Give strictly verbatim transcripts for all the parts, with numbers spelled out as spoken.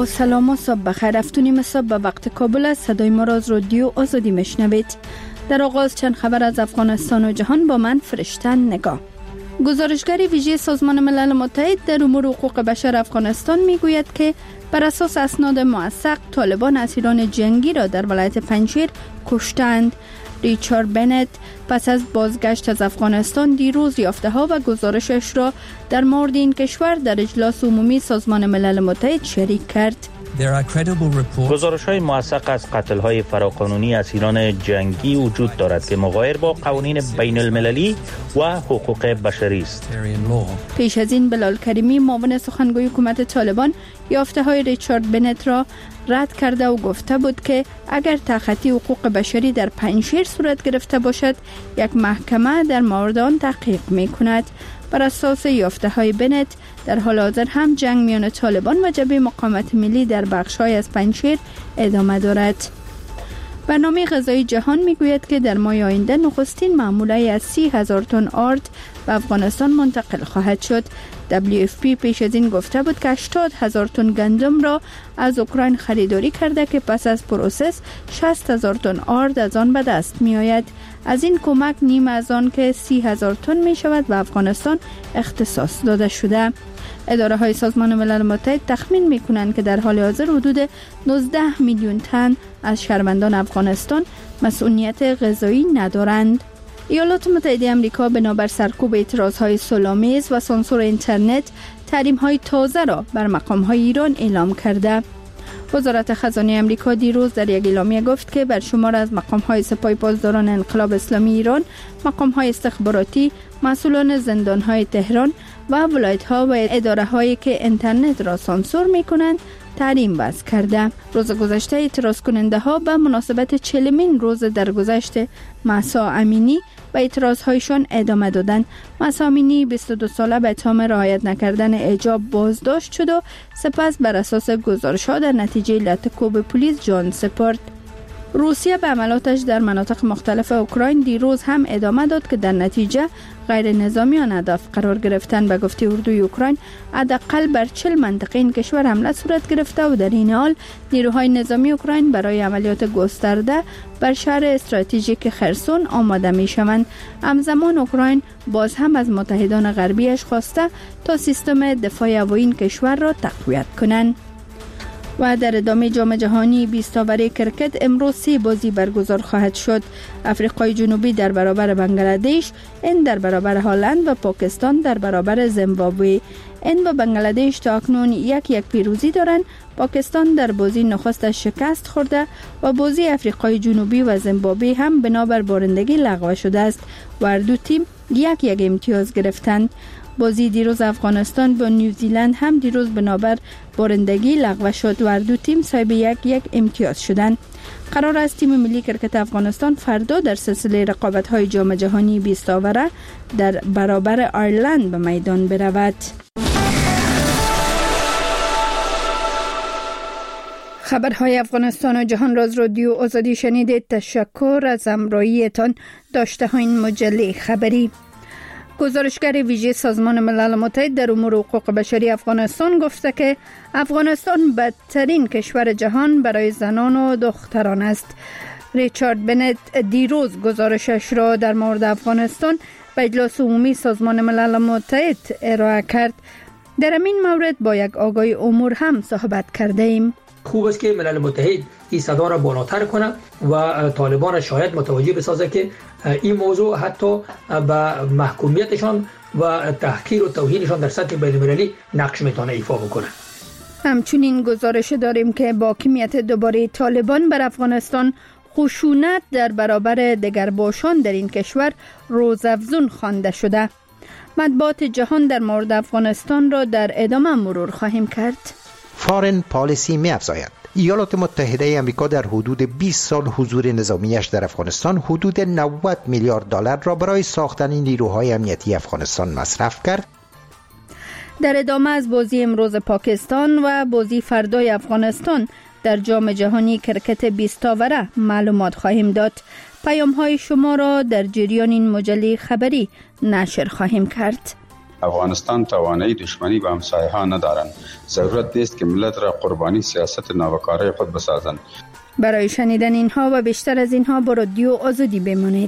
با سلام و صبح بخیر. هفتونیم صبح به وقت کابل است. صدای ما را از رادیو آزادی میشنوید. در آغاز چند خبر از افغانستان و جهان با من فرشتن نگاه. گزارشگر ویژه سازمان ملل متحد در امور حقوق بشر افغانستان میگوید که بر اساس اسناد موثق طالبان اسیران جنگی را در ولایت پنجشیر کشتند. ریچارد بنت پس از بازگشت از افغانستان دیروز یافته‌ها و گزارشش را در مورد این کشور در اجلاس عمومی سازمان ملل متحد شریک کرد. گزارش‌های موثق از قتل‌های فراقانونی اسیران جنگی وجود دارد که مغایر با قوانین بین المللی و حقوق بشری است. پیش از این بلال کریمی معاون سخنگوی حکومت طالبان یافته‌های ریچارد بنت را رد کرده و گفته بود که اگر تخطی حقوق بشری در پنجشیر صورت گرفته باشد یک محکمه در مورد آن تحقیق می‌کند. بر اساس یافته‌های بنت در حال حاضر هم جنگ میان طالبان و جبهه مقاومت ملی در بخش‌های از پنجشیر ادامه دارد. برنامه غذایی جهان میگوید که در ماه آینده نخستین محموله از سی هزار تن آرد به افغانستان منتقل خواهد شد. دبلیو اف پی پیش از این گفته بود که هشتاد هزار تن گندم را از اوکراین خریداری کرده که پس از پروسس شصت هزار تن آرد از آن به دست می آید. از این کمک نیم از آن که سی هزار تن می شود به افغانستان اختصاص داده شده. اداره های سازمان ملل متحد تخمین می کنند که در حال حاضر حدود نوزده میلیون تن از شهروندان افغانستان مسئولیت غذایی ندارند. ایالات متحده آمریکا بنابر سرکوب اعتراضهای صلح‌آمیز و سانسور اینترنت تحریم‌های تازه را بر مقام‌های ایران اعلام کرده. وزارت خزانه آمریکا دیروز در یک اعلامیه گفت که بر شمار از مقام‌های سپاه پاسداران انقلاب اسلامی ایران، مقام‌های استخباراتی، مسئولان زندان‌های تهران و ولایت‌ها و اداره‌هایی که اینترنت را سانسور می‌کنند تحریم وضع کرده. روز گذشته اعتراض کننده ها به مناسبت چهلمین روز درگذشت مهسا امینی و اعتراضهایشان ادامه دادند. مهسا امینی بیست و دو ساله به اتهام رعایت نکردن حجاب بازداشت شد و سپس بر اساس گزارش‌ها در نتیجه لطکوب پلیس جان سپرد. روسیه به عملاتش در مناطق مختلف اوکراین دیروز هم ادامه داد که در نتیجه غیر نظامیان هدف قرار گرفتن. به گفته اردوی اوکراین حداقل بر چهل منطقه این کشور حمله صورت گرفته و در این حال نیروهای نظامی اوکراین برای عملیات گسترده بر شهر استراتژیک خرسون آماده می شوند. همزمان اوکراین باز هم از متحدان غربیش خواسته تا سیستم دفاع هوایی این کشور را تقویت کنند. و در ادامه جام جهانی بیست اوور کرکت امروز سه بازی برگزار خواهد شد. افریقای جنوبی در برابر بنگلادش، هند در برابر هلند و پاکستان در برابر زیمبابوه. هند و بنگلادش تا اکنون یک یک پیروزی دارند. پاکستان در بازی نخستش شکست خورده و بازی افریقای جنوبی و زیمبابوه هم بنابر بارندگی لغو شده است و هر دو تیم یک یک امتیاز گرفتند. بازی دیروز افغانستان با نیوزیلند هم دیروز بنابر بارندگی لغو شد و هر دو تیم صاحب یک یک امتیاز شدند. قرار است تیم ملی کرکت افغانستان فردا در سلسله رقابت‌های جام جهانی بیست اوره در برابر آیرلند به میدان برود. خبرهای افغانستان و جهان را از رادیو آزادی شنیدید. تشکر از همراهیتان. داشته ها این مجله خبری. گزارشگر ویژه سازمان ملل متحد در امور حقوق بشری افغانستان گفته که افغانستان بدترین کشور جهان برای زنان و دختران است. ریچارد بنت دیروز گزارشش را در مورد افغانستان به اجلاس عمومی سازمان ملل متحد ارائه کرد. در این مورد با یک آگاه امور هم صحبت کرده ایم. خوب است که ملل متحد این صدا را بالاتر کنه و طالبان شاید متوجه بسازه که این موضوع حتی به محکومیتشان و تحقیر و توهینشان در سطح بین‌المللی نقش میتونه ایفا بکنه. همچنین گزارش داریم که با حاکمیت دوباره طالبان بر افغانستان خشونت در برابر دگرباشان در این کشور روزافزون خوانده شده. مطبوعات جهان در مورد افغانستان را در ادامه مرور خواهیم کرد. فارن پالیسی می افزاید ایالات متحده آمریکا در حدود بیست سال حضور نظامیش در افغانستان حدود نود میلیارد دلار را برای ساختن نیروهای امنیتی افغانستان مصرف کرد. در ادامه از بازی امروز پاکستان و بازی فردای افغانستان در جام جهانی کرکت بیست اوره معلومات خواهیم داد. پیام های شما را در جریان این مجله خبری نشر خواهیم کرد. افغانستان توانایی دشمنی با همسایه ها ندارند. ضرورت نیست که ملت را قربانی سیاست ناوکاره خود بسازند. برای شنیدن اینها و بیشتر از اینها با رادیو آزادی بمانید.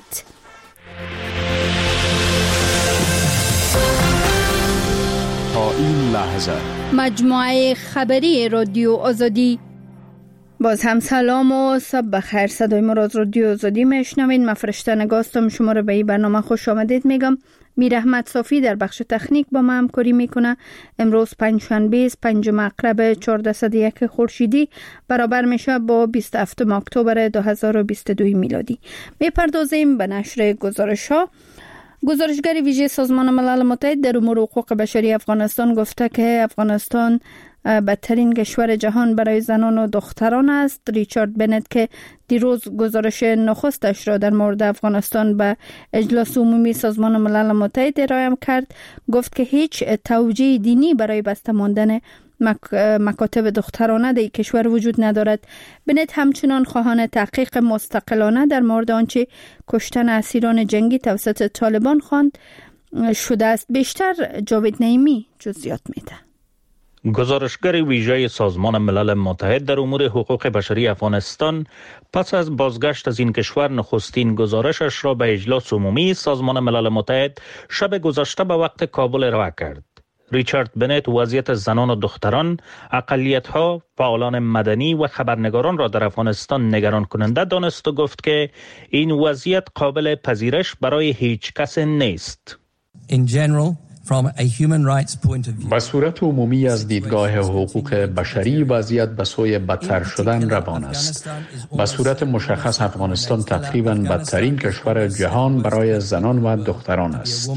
تا این لحظه مجموعه خبری رادیو آزادی. باز هم سلام و صبح بخیر. صدای ما از رادیو آزادی میشنوین. من فرشته نگاستم شما رو به این برنامه خوش آمدید میگم. میر احمد صافی در بخش تکنیک با ما همکاری میکنه. امروز پنجشنبه است، پنجم اکتبر چهارصد و یک خورشیدی برابر میشه با بیست و هفتم اکتبر دو هزار و بیست و دو میلادی. میپردازیم به نشر گزارش ها. گزارشگر ویژه سازمان ملل متحد در امور حقوق بشری افغانستان گفته که افغانستان بدترین کشور جهان برای زنان و دختران است. ریچارد بنت که دیروز گزارش نخستش را در مورد افغانستان به اجلاس عمومی سازمان ملل متحد ارائه کرد، گفت که هیچ توجیه دینی برای بسته ماندن مک... مکاتب دخترانه در کشور وجود ندارد. بنت همچنان خواهان تحقیق مستقلانه در مورد آنچه کشتن اسیران جنگی توسط طالبان خواند شده است. بیشتر جاوید نعیمی جزئیات میده. گزارشگر ویژه سازمان ملل متحد در امور حقوق بشری افغانستان پس از بازگشت از این کشور نخستین گزارشش را به اجلاس عمومی سازمان ملل متحد شب گذشته به وقت کابل ارائه کرد. ریچارد بنت وضعیت زنان و دختران، اقلیت‌ها، فعالان مدنی و خبرنگاران را در افغانستان نگران کننده دانست و گفت که این وضعیت قابل پذیرش برای هیچ کس نیست. In general, from a human rights point of view. به صورت عمومی از دیدگاه حقوق بشری وضعیت به سوی بدتر شدن روان است. به صورت مشخص افغانستان تقریباً بدترین کشور جهان برای زنان و دختران است.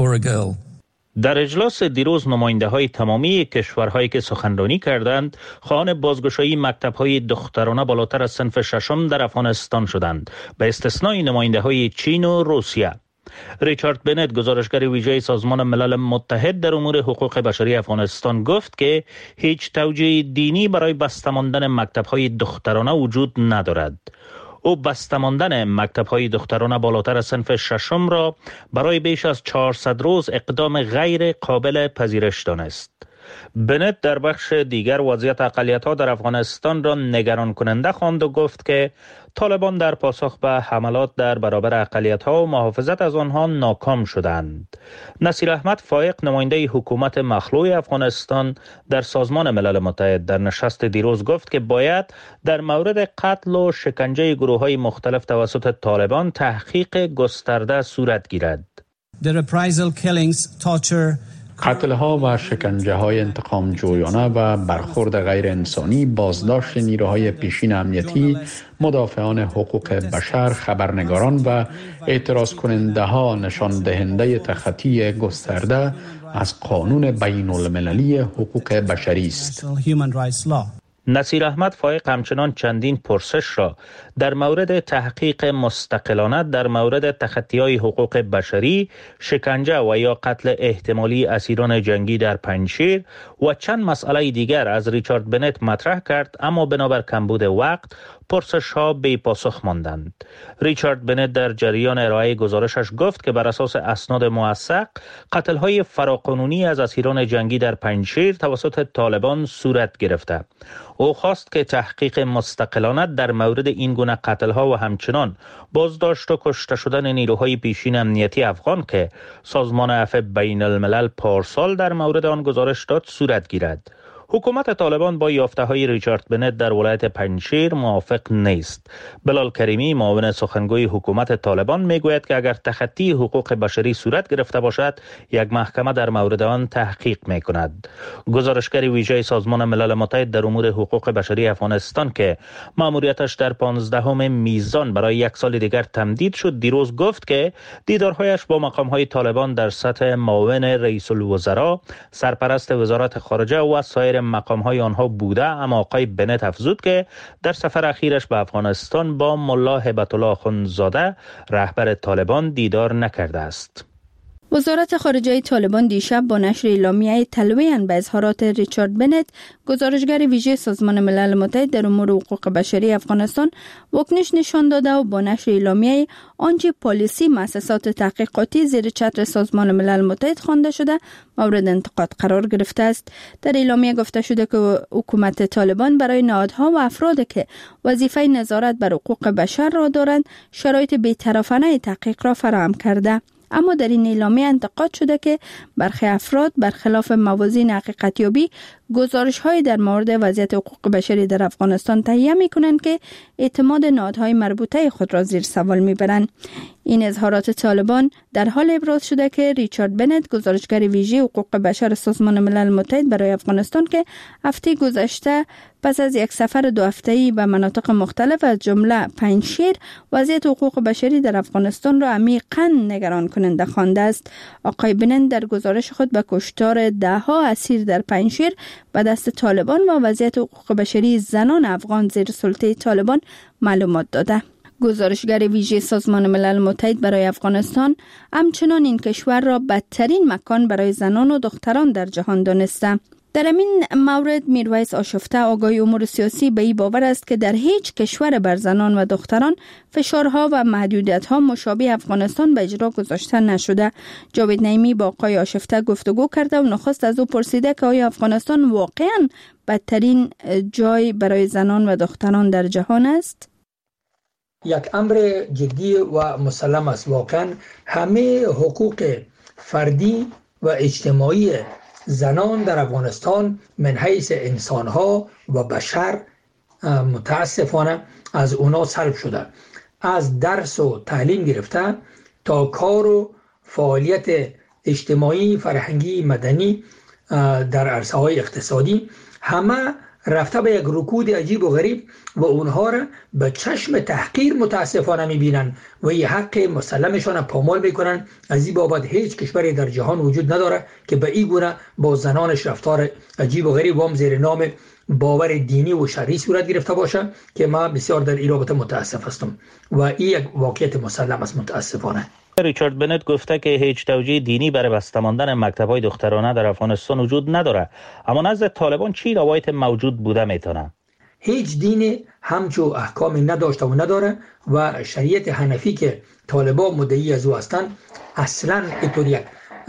در اجلاس دیروز نماینده های تمامی کشورهایی که سخنرانی کردند خواهان بازگشایی مکتب های دخترانه بالاتر از صنف ششم در افغانستان شدند، به استثنای نماینده های چین و روسیه. ریچارد بنت گزارشگر ویژه سازمان ملل متحد در امور حقوق بشری افغانستان گفت که هیچ توجیه دینی برای بسته ماندن مکتب های دخترانه وجود ندارد. او بسته ماندن مکتب های دخترانه بالاتر از صنف ششم را برای بیش از چهارصد روز اقدام غیر قابل پذیرش دانست. بنت در بخش دیگر وضعیت اقلیت‌ها در افغانستان را نگران کننده خواند و گفت که طالبان در پاسخ به حملات در برابر اقلیت‌ها و محافظت از آنها ناکام شدند. نصیر احمد فایق نماینده حکومت مخلوع افغانستان در سازمان ملل متحد در نشست دیروز گفت که باید در مورد قتل و شکنجه گروه‌های مختلف توسط طالبان تحقیق گسترده صورت گیرد. The reprisal killings, torture, قتل ها و شکنجه های انتقام جویانه و برخورد غیر انسانی، بازداشت نیروهای پیشین امنیتی، مدافعان حقوق بشر، خبرنگاران و اعتراض کننده ها نشان دهنده تخطی گسترده از قانون بین المللی حقوق بشری است. نصیر احمد فایق همچنان چندین پرسش را در مورد تحقیق مستقلانه در مورد تخطی‌های حقوق بشری، شکنجه و یا قتل احتمالی اسیران جنگی در پنجشیر و چند مسئله دیگر از ریچارد بنت مطرح کرد، اما بنابر کمبود وقت پرسش ها بی پاسخ ماندند. ریچارد بنت در جریان ارائه گزارشش گفت که بر اساس اسناد موثق قتل های فراقانونی از اسیران جنگی در پنجشیر توسط طالبان صورت گرفته. او خواست که تحقیق مستقلانه در مورد این گونه قتل ها و همچنان بازداشت و کشته شدن نیروهای پیشین امنیتی افغان که سازمان عفو بین الملل پارسال در مورد آن گزارش داد صورت گیرد. حکومت طالبان با یافته‌های ریچارد بنت در ولایت پنجشیر موافق نیست. بلال کریمی معاون سخنگوی حکومت طالبان میگوید که اگر تخطی حقوق بشری صورت گرفته باشد، یک محکمه در مورد آن تحقیق میکند. گزارشگر ویژه سازمان ملل متحد در امور حقوق بشری افغانستان که مأموریتش در پانزدهم میزان برای یک سال دیگر تمدید شد، دیروز گفت که دیدارهایش با مقام‌های طالبان در سطح معاون رئیس الوزراء، سرپرست وزارت خارجه و سایر مقام‌های آنها بوده، اما آقای بنت افزود که در سفر اخیرش به افغانستان با ملا هیبت الله اخندزاده رهبر طالبان دیدار نکرده است. وزارت خارجه طالبان دیشب با نشر اعلامیه تلویحاً به اظهارات ریچارد بنت، گزارشگر ویژه سازمان ملل متحد در امور حقوق بشری افغانستان، واکنش نشان داده و با نشر اعلامیه آنچه پالیسی مؤسسات تحقیقاتی زیر چتر سازمان ملل متحد خوانده شده مورد انتقاد قرار گرفته است. در اعلامیه گفته شده که حکومت طالبان برای نهادها و افرادی که وظیفه نظارت بر حقوق بشر را دارند شرایط بی‌طرفانه تحقیق را فراهم کرده. اما در این اعلامیه انتقاد شده که برخی افراد برخلاف موازین حقیقتیابی گزارش‌های در مورد وضعیت حقوق بشری در افغانستان تهیه می‌کنند که اعتماد نهادهای مربوطه خود را زیر سوال می‌برند. این اظهارات طالبان در حال ابراز شده که ریچارد بنت، گزارشگر ویژه حقوق بشر سازمان ملل متحد برای افغانستان که هفته گذشته پس از یک سفر دو هفته‌ای به مناطق مختلف از جمله پنجشیر وضعیت حقوق بشری در افغانستان را عمیقاً نگران کننده خوانده است. آقای بنت در گزارش خود به کشتار ده‌ها اسیر در پنجشیر به دست طالبان و وضعیت حقوق بشری زنان افغان زیر سلطه طالبان معلومات داده. گزارشگر ویژه سازمان ملل متحد برای افغانستان همچنان این کشور را بدترین مکان برای زنان و دختران در جهان دانسته. در این مورد میرویس آشفته، آگاه امور سیاسی، به این باور است که در هیچ کشور بر زنان و دختران فشارها و محدودیت‌ها مشابه افغانستان به اجرا گذاشته نشده. جاوید نعیمی با آقای آشفته گفتگو کرده و نخست از او پرسیده که آیا افغانستان واقعاً بدترین جای برای زنان و دختران در جهان است؟ یک امر جدی و مسلم است. واقعا همه حقوق فردی و اجتماعی زنان در افغانستان من حیث انسانها و بشر متاسفانه از اونا سلب شده. از درس و تعلیم گرفته تا کار و فعالیت اجتماعی، فرهنگی، مدنی در عرصه‌های اقتصادی همه رفته به یک رکود عجیب و غریب و اونها را به چشم تحقیر متاسفانه میبینن و این حق مسلمشان پامال میکنن. از این بابت هیچ کشوری در جهان وجود نداره که به این گونه با زنانش رفتار عجیب و غریب و زیر نام باور دینی و شرعی صورت گرفته باشه که ما بسیار در این رابطه متاسف هستم و این یک واقعیت مسلم است متاسفانه. ریچارد بنت گفته که هیچ توجیه دینی برای بسته ماندن مکتب‌های دخترانه در افغانستان وجود نداره، اما نزد طالبان چی روایت موجود بوده میتونه؟ هیچ دینی همچو احکامی نداشته و نداره و شریعت حنفی که طالبان مدعی از او هستند اصلا اینطور یک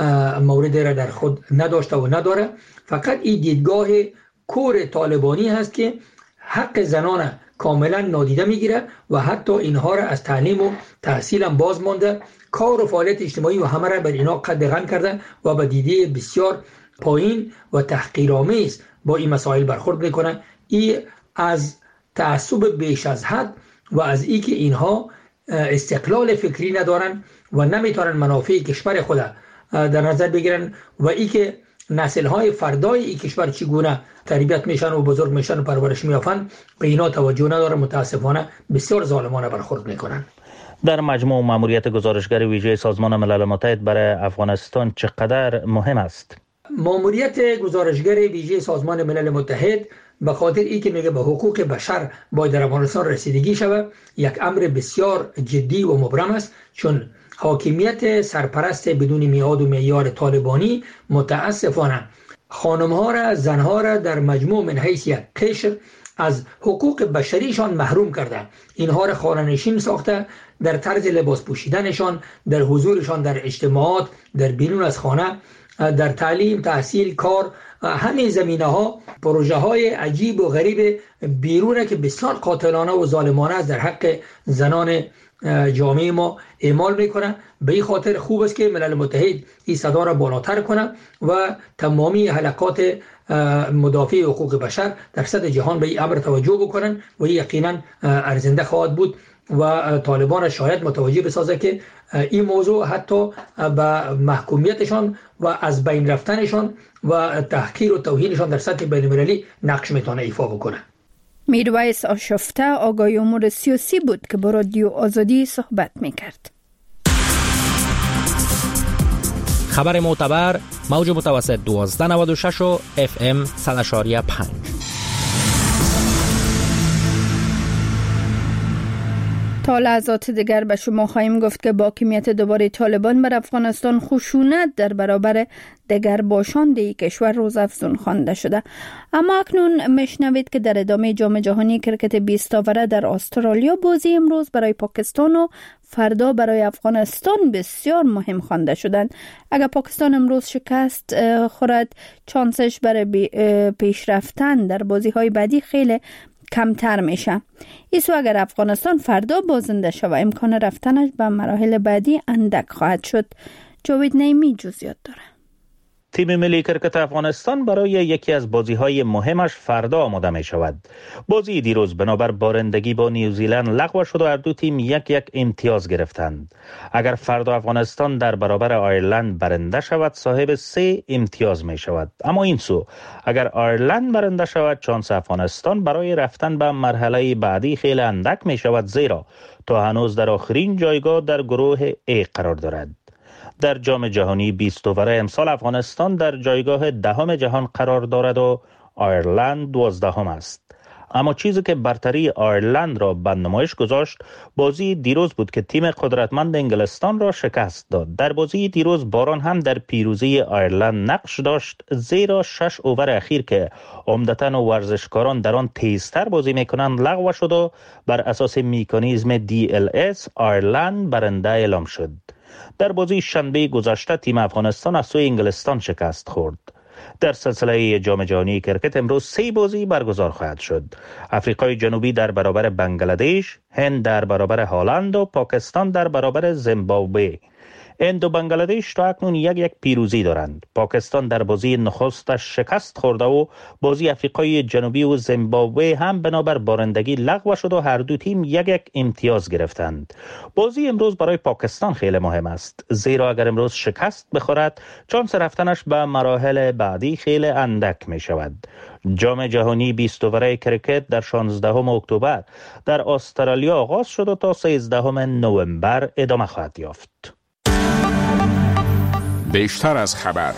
موردی را در خود نداشته و نداره. فقط این دیدگاه کور طالبانی هست که حق زنان کاملا نادیده میگیره و حتی اینها را از تعلیم و تحصیل هم باز مانده، کار و فعالیت اجتماعی و همه را بر اینا قدغن کرده و به دیده بسیار پایین و تحقیرآمیز با این مسائل برخورد میکنه. این از تعصب بیش از حد و از این که اینها استقلال فکری ندارن و نمیتونن منافع کشور خود در نظر بگیرن و این که نسل‌های فردای این کشور چگونه تربیت میشن و بزرگ میشن و پرورش میافن به اینا توجه نداره. متاسفانه بسیار ظالمانه برخورد میکنن. در مجموع ماموریت گزارشگر ویژه سازمان ملل متحد برای افغانستان چقدر مهم است؟ ماموریت گزارشگر ویژه سازمان ملل متحد به خاطر ای که میگه به حقوق بشر باید در افغانستان رسیدگی شود یک امر بسیار جدی و مبرم است، چون حاکمیت سرپرست بدون میعاد و معیار طالبانی متاسفانه خانم‌ها را، زن‌ها را در مجموع من حیث یک قشر از حقوق بشریشان محروم کرده. اینها را خانه‌نشین ساخته، در طرز لباس پوشیدنشان، در حضورشان در اجتماعات، در بیرون از خانه، در تعلیم، تحصیل، کار، همه زمینه ها پروژه های عجیب و غریب بیرونه که بسیار قاتلانه و ظالمانه است در حق زنان جامعه ما اعمال میکنه. به این خاطر خوب است که ملل متحد این صدا را بالاتر کنه و تمامی حلقات مدافع حقوق بشر در سطح جهان به این امر توجه بکنن و یقینا ارزنده خواهد بود و طالبان شاید متوجه بسازه که این موضوع حتی به محکومیتشان و از بین رفتنشان و تحقیر و توهینشان در سطح بین المللی نقش میتونه ایفا بکنه. میرویس آشفته، آگاه امور سیاسی بود که با رادیو آزادی صحبت میکرد. خبر معتبر، موج متوسط دوازده نود و شش و اف ام صد و پنج. تا لحظات دیگر به شما خواهیم گفت که با حاکمیت دوباره طالبان بر افغانستان خشونت در برابر دیگر باشنده کشور روزافزون خوانده شده. اما اکنون میشنوید که در ادامه جام جهانی کرکت بیست اوره در استرالیا بازی امروز برای پاکستان و فردا برای افغانستان بسیار مهم خوانده شدند. اگر پاکستان امروز شکست خورد، چانسش برای پیش رفتن در بازی های بعدی خیلی کمتر میشه. ایسو اگر افغانستان فردا بازنده شود، امکان رفتنش به مراحل بعدی اندک خواهد شد. جاوید نیمی جزئیات داره. تیم ملی کرکت افغانستان برای یکی از بازی‌های مهمش فردا آماده می شود. بازی دیروز بنابر بارندگی با نیوزیلند لغو شد و هر دو تیم یک یک امتیاز گرفتند. اگر فردا افغانستان در برابر آیرلند برنده شود، صاحب سه امتیاز می شود. اما این سو اگر آیرلند برنده شود، چانس افغانستان برای رفتن به مرحله بعدی خیلی اندک می شود، زیرا تا هنوز در آخرین جایگاه در گروه A قرار دارد. در جام جهانی بیست اوره امسال افغانستان در جایگاه دهم جهان قرار دارد و آیرلند دوازدهم است. اما چیزی که برتری آیرلند را به نمایش گذاشت بازی دیروز بود که تیم قدرتمند انگلستان را شکست داد. در بازی دیروز باران هم در پیروزی آیرلند نقش داشت، زیرا شش اوور اخیر که عمدتاً ورزشکاران در آن تیزتر بازی میکنند لغو شد و بر اساس مکانیزم دی ال اس آیرلند برنده اعلام شد. در بازی شنبه گذشته تیم افغانستان از سوی انگلستان شکست خورد. در سلسله جام جهانی کرکت امروز سه بازی برگزار خواهد شد. آفریقای جنوبی در برابر بنگلادش، هند در برابر هلند و پاکستان در برابر زیمبابوه. هند و بنگلادش تا اکنون یک یک پیروزی دارند. پاکستان در بازی نخستش شکست خورده و بازی آفریقای جنوبی و زیمبابوه هم بنابر بارندگی لغو شد و هر دو تیم یک یک امتیاز گرفتند. بازی امروز برای پاکستان خیلی مهم است، زیرا اگر امروز شکست بخورد، چانس رفتنش به مراحل بعدی خیلی اندک می شود. جام جهانی بیست اوره کرکت در شانزدهم اکتبر در استرالیا آغاز شد و تا سیزدهم نوامبر ادامه خواهد یافت. بیشتر از خبر.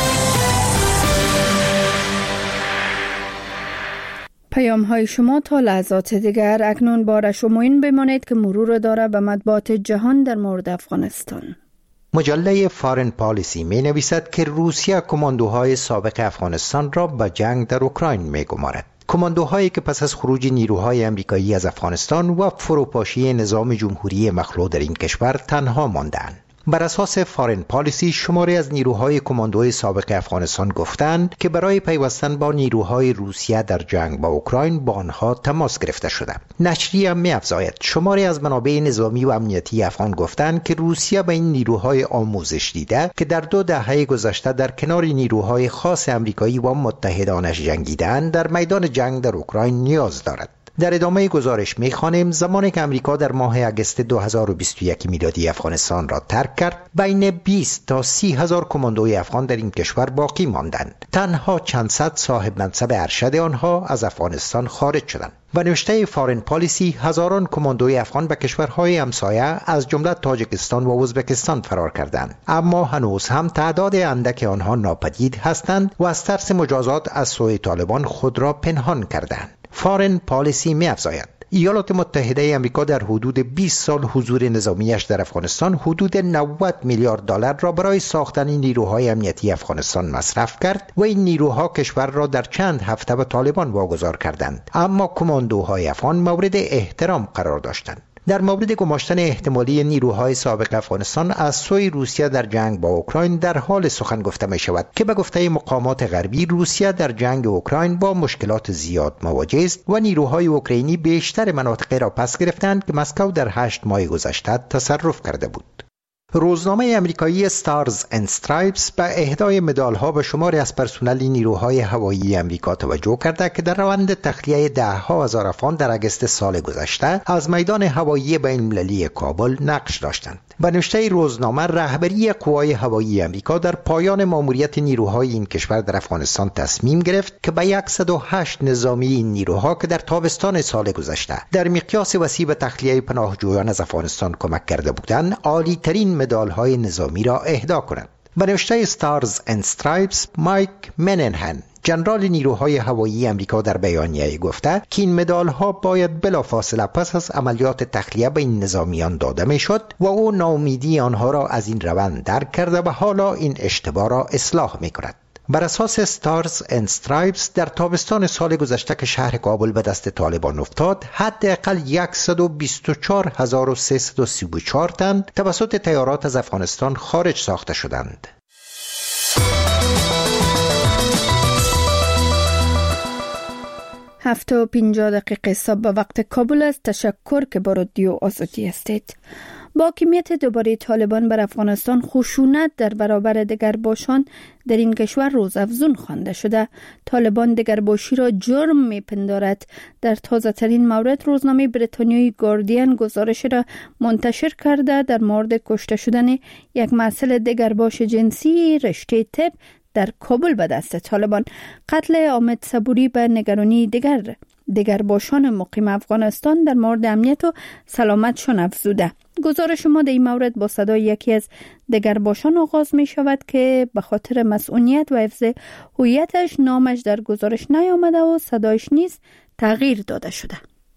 پیام های شما تا لحظات دیگر. اکنون بار شما این بمانید که مرور داره به مطبوعات جهان در مورد افغانستان. مجله فارن پالیسی می نویسد که روسیه کماندوهای سابق افغانستان را به جنگ در اوکراین می گمارد. کماندوهایی که پس از خروج نیروهای امریکایی از افغانستان و فروپاشی نظام جمهوری مخلوع در این کشور تنها ماندند. بر اساس فارن پالیسی شماری از نیروهای کماندوی سابق افغانستان گفتند که برای پیوستن با نیروهای روسیه در جنگ با اوکراین با آنها تماس گرفته شده. نشریه می‌افزاید شماری از منابع نظامی و امنیتی افغان گفتند که روسیه به این نیروهای آموزش دیده که در دو دهه گذشته در کنار نیروهای خاص امریکایی و متحدانش جنگیدند در میدان جنگ در اوکراین نیاز دارد. در ادامه گزارش می‌خوانیم زمانی که امریکا در ماه اگست دو هزار و بیست و یک میلادی افغانستان را ترک کرد، بین بیست تا سی هزار کماندوی افغان در این کشور باقی ماندند. تنها چند صد صاحب منصب ارشد آنها از افغانستان خارج شدند. و نوشته فارن پالیسی هزاران کماندوی افغان به کشورهای همسایه از جمله تاجیکستان و ازبکستان فرار کردند، اما هنوز هم تعداد اندک آنها ناپدید هستند و از ترس مجازات از سوی طالبان خود را پنهان کردند. فارن پالیسی می‌افزاید ایالات متحده آمریکا در حدود بیست سال حضور نظامیش در افغانستان حدود نود میلیارد دلار را برای ساختن نیروهای امنیتی افغانستان مصرف کرد و این نیروها کشور را در چند هفته به طالبان واگذار کردند، اما کماندوهای افغان مورد احترام قرار داشتند. در مورد گماشتن احتمالی نیروهای سابق افغانستان از سوی روسیه در جنگ با اوکراین در حال سخن گفته می شود که به گفته مقامات غربی روسیه در جنگ اوکراین با مشکلات زیاد مواجه است و نیروهای اوکراینی بیشتر مناطق را پس گرفتند که مسکو در هشت ماه گذشته تصرف کرده بود. روزنامه امریکایی استارز اند استرایپس به اهدای مدال‌ها به شماری از پرسنل نیروهای هوایی امریکا توجه کرده که در روند تخلیه ده ها هزار افغان در اگست سال گذشته از میدان هوایی بین‌المللی کابل نقش داشتند. به نوشته روزنامه رهبری قوای هوایی امریکا در پایان ماموریت نیروهای این کشور در افغانستان تصمیم گرفت که به صد و هشت نظامی این نیروها که در تابستان سال گذشته در مقیاس وسیع به تخلیه پناهجویان از افغانستان کمک کرده بودند، عالی‌ترین مدال‌های نظامی را اهدا کنند. به نوشته استارز اند استرایپس، مایک مننهن ژنرال نیروهای هوایی امریکا در بیانیه گفته که این مدال‌ها باید بلافاصله پس از عملیات تخلیه به این نظامیان داده میشد و او ناامیدی آنها را از این روند درک کرده و حالا این اشتباه را اصلاح می‌کند. بر اساس ستارز اند استرایپس در تابستان سال گذشته که شهر کابل به دست طالبان افتاد، حداقل صد و بیست و چهار هزار و سیصد و سی و چهار تن توسط طیارات از افغانستان خارج ساخته شدند. هفت و پنجاه دقیقه صبح به وقت کابل است. تشکر که با رادیو آزادی هستید. با حاکمیت دوباره طالبان بر افغانستان، خشونت در برابر دگرباشان در این کشور روزافزون خوانده شده. طالبان دگرباشی را جرم می‌پندارد. در تازه ترین مورد روزنامه بریتانیایی گاردین گزارش را منتشر کرده در مورد کشته شدن یک مسئول دگرباش جنسی رشته طب در کابل به دست طالبان. قتل حامد صبوری به نگرانی دیگر دگرباشان مقیم افغانستان در مورد امنیت و سلامتشان افزوده. گزارش ما در این مورد با صدای یکی از دگرباشان آغاز می شود که به خاطر مسئولیت و حفظ هویتش نامش در گزارش نیامده و صدایش نیز تغییر داده شده.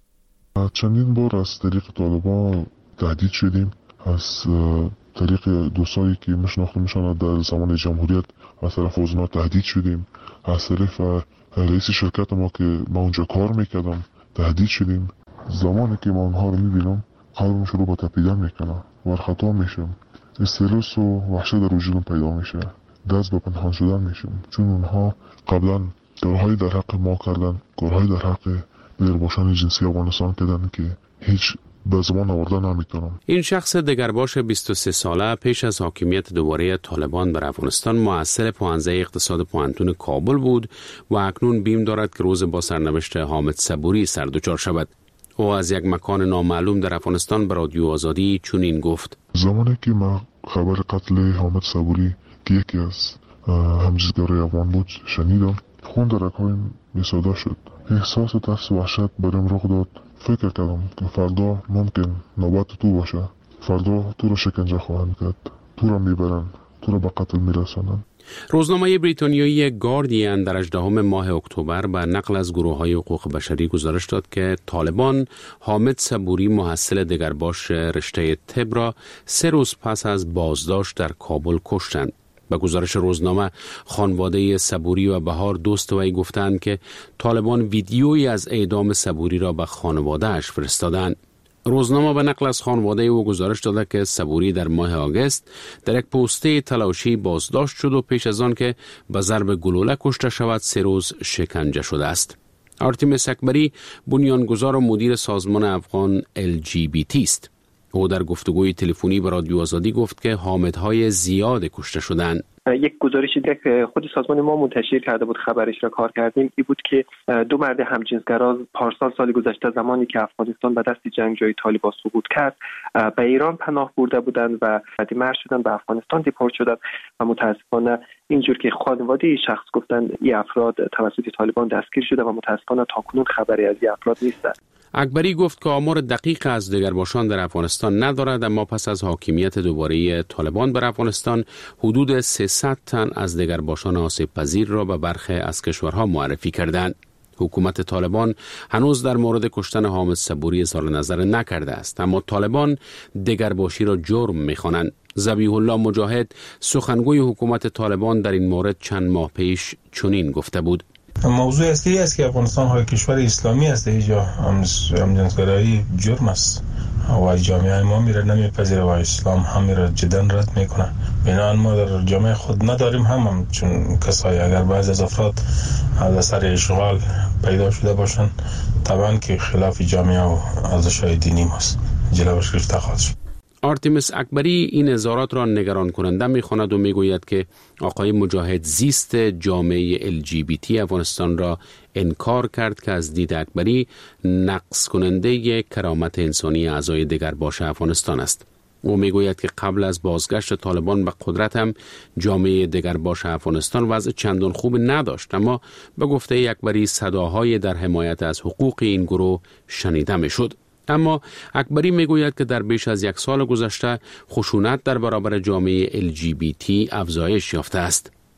چندین بار از طریق طالبان تهدید شدیم، از طریق دوستایی که مشناختمشان در زمان جمهوریت از طرف اوزنا تهدید شدیم، از طرف رئیس شرکت ما که ما اونجا کار میکردم تهدید شدیم. زمانی که ما اونها رو میبینم قلبم شروع به تپیدن میکنه و خطا میشم، استرس و وحشت در وجودم پیدا میشه، دست به پنهان شدن میشم، چون اونها قبلا کارهای در حق ما کردن، کارهای در حق دگرباشان جنسی افغانستان کردن که هیچ به زمان آورده نمیتونم. این شخص دگرباش بیست و سه ساله پیش از حاکمیت دوباره طالبان بر افغانستان معسل پوهنده اقتصاد پوهنتون کابل بود و اکنون بیم دارد که روز با سرنوشت حامد صبوری سردچار شود. او از یک مکان نامعلوم در افغانستان به رادیو آزادی چنین گفت: زمانی که ما خبر قتل حامد صبوری که یکی از همجنسگرای افغان بود شنیدم، خون در رگ‌هایم می‌سودا شد. احساس ترس و وحشت برام رخ داد. فکر کردم که فردا ممکن نوبت تو باشه، فردا تو رو شکنجه خواهند کرد، تو رو میبرن، تو رو به قتل میرسانن. روزنامه بریتانیایی گاردین در هجدهم ماه اکتبر به نقل از گروه‌های حقوق بشری گزارش داد که طالبان حامد صبوری محصل دگرباش رشته طب را سه روز پس از بازداشت در کابل کشتند. به گزارش روزنامه، خانواده صبوری و بهار دوست وی گفتند که طالبان ویدیویی از اعدام صبوری را به خانواده‌اش فرستادند. روزنامه به نقل از خانواده او گزارش داده که صبوری در ماه آگوست در یک پوسته تلاشی بازداشت شد و پیش از آن که به ضرب گلوله کشته شود سه روز شکنجه شده است. آرتیمیس اکبری بنیانگذار و مدیر سازمان افغان ال جی بی تی است. او در گفتگوی تلفنی با رادیو آزادی گفت که حامدهای زیاد کشته شدند. یک گزارشی که خود سازمان ما منتشر کرده بود، خبرش را کار کردیم، این بود که دو مرد همجنسگرا پارسال سال گذشته زمانی که افغانستان به دست جنگجوی طالبان سقوط کرد به ایران پناه برده بودند و مرد شدند، به افغانستان دیپورت شدند و متاسفانه اینجور که خانواده این شخص گفتند این افراد توسط طالبان دستگیر شده و متاسفانه تاکنون خبری از این افراد نیست. اکبری گفت که آمار دقیق از دگرباشان در افغانستان ندارد، اما پس از حاکمیت دوباره طالبان بر افغانستان حدود سیصد تن از دگرباشان آسیب پذیر را به برخی از کشورها معرفی کردند. حکومت طالبان هنوز در مورد کشتن حامد صبوری اظهار نظر نکرده است، اما طالبان دگرباشی را جرم می‌خوانند. ذبیح الله مجاهد سخنگوی حکومت طالبان در این مورد چند ماه پیش چنین گفته بود: موضوع اصلی است که افغانستان های کشور اسلامی است، اینجا همجنسگرایی جرم است و جامعه ما میره نمیپذیره و اسلام هم میره جدا رد میکنه. بنابراین ما در جامعه خود نداریم هم, هم چون کسایی اگر بعضی از افراد از اثر اشغال پیدا شده باشند طبعا که خلاف جامعه و ارزش‌های دینی ماست جلوش گرفته خواهد شد. آرتیمیس اکبری این اظهارات را نگران کننده می‌خواند و میگوید که آقای مجاهد زیست جامعه ال جی بی تی افغانستان را انکار کرد که از دید اکبری نقص کننده کرامت انسانی اعضای دگرباش افغانستان است. او میگوید که قبل از بازگشت طالبان به قدرت هم جامعه دگرباش افغانستان وضع چندان خوب نداشت، اما به گفته اکبری صداهای در حمایت از حقوق این گروه شنیده میشد. اما اکبری میگوید که در بیش از یک سال گذشته خشونت در برابر جامعه ال جی بی تی افزایش یافته است.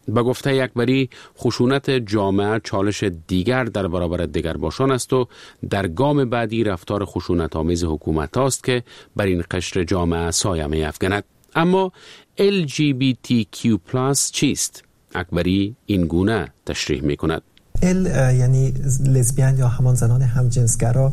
به گفته اکبری خشونت جامعه چالش دیگر در برابر دگرباشان است و در گام بعدی رفتار خشونت آمیز حکومت است که بر این قشر جامعه سایه می افکند. اما ال جی بی تی کیو پلاس چیست؟ اکبری این گونه تشریح می کند. ال یعنی لزبیان یا همان زنان همجنسگرا،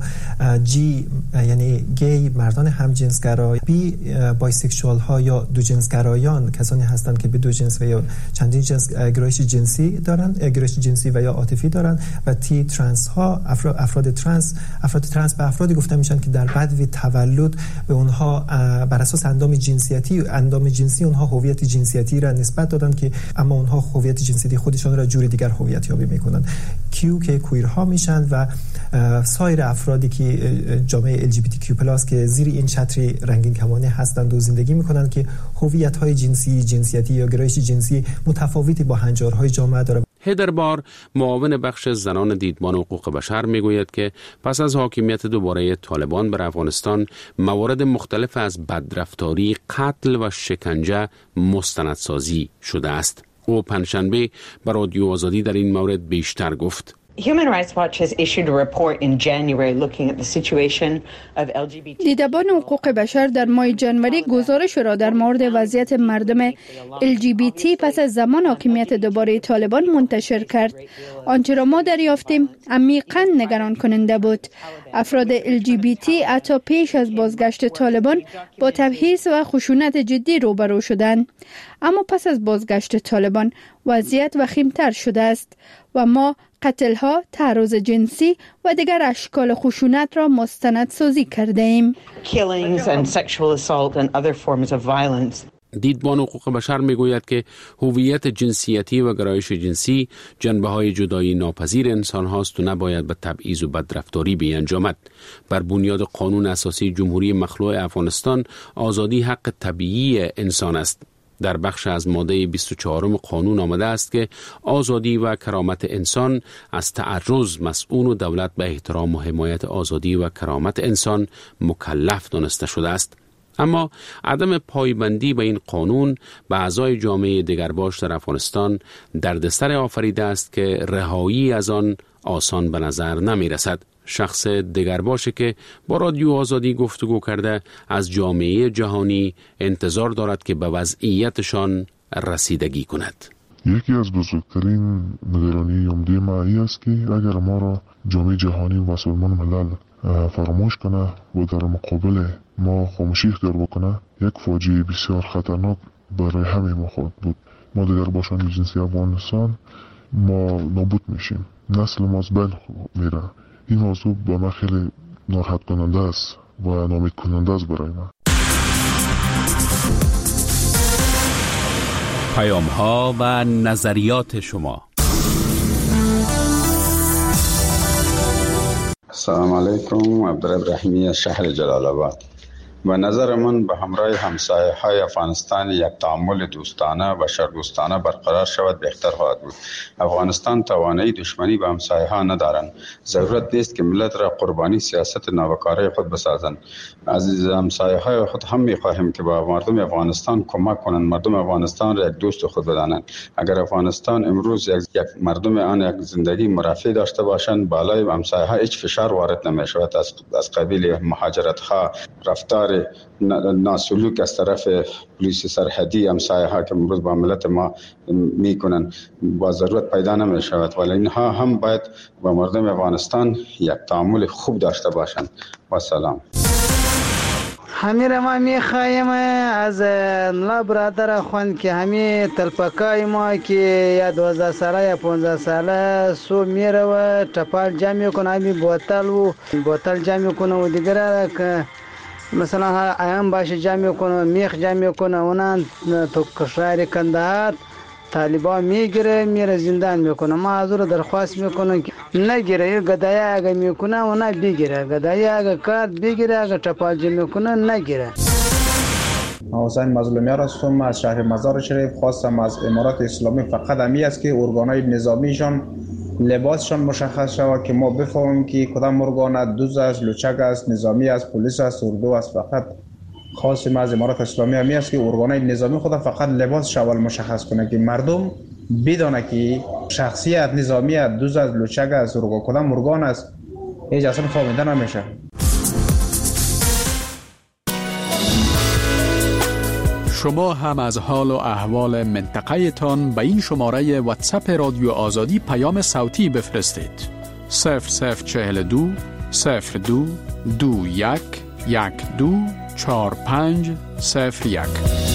جی یعنی گی مردان همجنسگرا، بی بایسکشوال ها یا دو جنسگرایان کسانی هستند که به دو جنس و یا چندین جنس گرایش جنسی دارند، گرایش جنسی و یا عاطفی دارند، و تی ترنس ها افراد, افراد ترنس افراد ترنس به افرادی گفته میشن که در بعد تولد به اونها بر اساس اندام جنسیتی اندام جنسی اونها هویت جنسیتی را نسبت دادن که اما اونها هویت جنسیتی خودشان را جور دیگر هویت یابی میکنند. کیو که کویرها میشن و سایر افرادی که جامعه ال جی بی تی کیو پلاس که زیر این چتر رنگین کمانی هستند و زندگی میکنند که هویت‌های جنسی، جنسیتی یا گرایش جنسی متفاوتی با هنجارهای جامعه داره. هیدر بار معاون بخش زنان دیدبان حقوق بشر میگوید که پس از حاکمیت دوباره طالبان بر افغانستان موارد مختلف از بدرفتاری، قتل و شکنجه مستندسازی شده است. او پنجشنبه بر رادیو آزادی در این مورد بیشتر گفت. Human Rights Watch has issued a report in January looking at the situation of ال جی بی تی. دیدبان حقوق بشر در ماه جنوری گزارش را در مورد وضعیت مردم ال جی بی تی پس از زمان حاکمیت دوباره طالبان منتشر کرد. آنچه را ما دریافتیم عمیقاً نگران کننده بود. افراد ال جی بی تی حتی پیش از بازگشت طالبان با تبعیض و خشونت جدی روبرو شدند. اما پس از بازگشت طالبان وضعیت وخیم‌تر شده است و ما قتل‌ها، تعرض جنسی و دیگر اشکال خشونت را مستندسازی کرده ایم. Killings and sexual assault and other forms of violence. دیدبان حقوق بشر میگوید که هویت جنسیتی و گرایش جنسی جنبه‌های جدایی ناپذیر انسان هاست و نباید به تبعیض و بدرفتاری بیانجامد. بر بنیاد قانون اساسی جمهوری مخلوع افغانستان آزادی حق طبیعی انسان است. در بخش از ماده بیست و چهارم قانون آمده است که آزادی و کرامت انسان از تعرض مسئول و دولت به احترام و حمایت آزادی و کرامت انسان مکلف دانسته شده است. اما عدم پایبندی به این قانون به اعضای جامعه دگرباش در افغانستان دردسر آفریده است که رهایی از آن آسان به نظر نمی رسد. شخص دگرباشه که با رادیو آزادی گفتگو کرده از جامعه جهانی انتظار دارد که به وضعیتشان رسیدگی کند. یکی از بزرگترین نگرانی عمده ما این است که اگر ما را جامعه جهانی و سازمان ملل فراموش کنه و در مقابل ما خاموشی اختیار بکنه، یک فاجعه بسیار خطرناک برای همه ما خواهد بود. ما دگرباشان جنسی افغانستان ما نابود میشیم، نسل ما از بین میره. این موضوع با من خیلی ناراحت کننده است و ناامید کننده است برای من. پیام ها و نظریات شما. السلام علیکم، عبدالرحیمی از شهر جلال آباد. به نظر من به همراه همسایه های افغانستان یک تعامل دوستانه و بشردوستانه برقرار شود بهتر خواهد بود. افغانستان توانایی دشمنی به همسایه ها ندارند. ضرورت نیست که ملت را قربانی سیاست ناوکاره خود بسازند. از همسایه های خود هم می خواهیم که با مردم افغانستان کمک کنند، مردم افغانستان را یک دوست خود بدانند. اگر افغانستان امروز یک, یک مردم آن یک زندگی مرفه داشته باشند، بالای همسایه ها هیچ فشار وارد نمی شود. از از قبیل مهاجرت ها، رفتار ناسلوک از طرف پلیس سرحدی همسایه ها که امروز با ملت ما میکنن با ضرورت پیدا نمی شود، ولی اینها هم باید با مردم افغانستان یک تعامل خوب داشته باشند. و سلام. همین ما میخوایم از ملا برادر خوان که همین تلپکای ما که یا دوازده ساله یا پانزده ساله سو میره و چپال جمع کنه، همین بوتل و بوتل جمع کنه و دیگر که مثلا ایام باشه جمع کنه، میخ جمع کنه، اونان تو کشور کندهار طالبان میگیره میره زندان میکنه. ما حضور درخواست میکنه که نگیره، گدایی اگه میکنه اونا بگیره، گدایی اگه کارت بگیره، اگه چپالجی میکنه نگیره. حسین مظلومیان هستم از شهر مزار شریف. خواستم از امارات اسلامی فقط همی است که ارگانهای نظامیشان لباسشان مشخص شود که ما بفهمیم که کدام ارگان دوز است، لوچک است، نظامی است، پلیس است، اردو است. فقط خواستم از امارات اسلامی همی است که ارگانهای نظامی خود فقط لباس شوال مشخص کنه که مردم بدانه که شخصیت نظامیت دوز از لوچک است و کدام ارگان است هیچ اصلا فهمیده نمیشه. شما هم از حال و احوال منطقه تان به این شماره واتساپ رادیو آزادی پیام صوتی بفرستید. صفر صفر چهل دو صفر دو دو یک یک دو چهار پنج صفر یک.